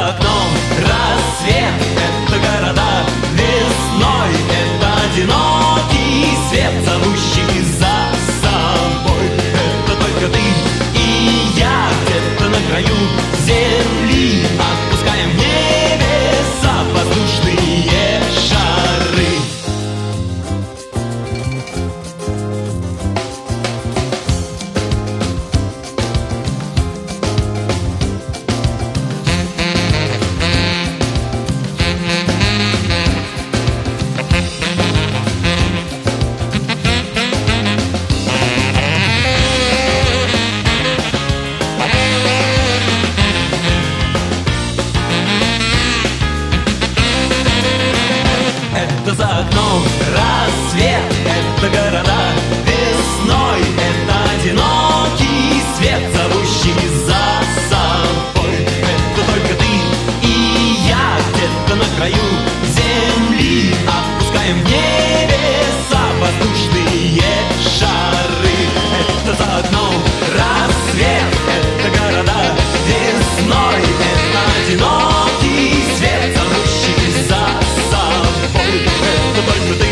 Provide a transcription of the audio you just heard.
за окном рассвет, это города весной, это одинокий свет, зовущий за собой. Это только ты и я где-то на краю земли, отпускаем в небеса воздушные шары. Это за окном рассвет, это города весной, это одинокий свет, зовущий за собой. Это только ты и я где-то на краю земли, отпускаем в небеса воздушные шары. Это за окном рассвет, это города весной, это одинокий свет, зовущий за собой. Это только ты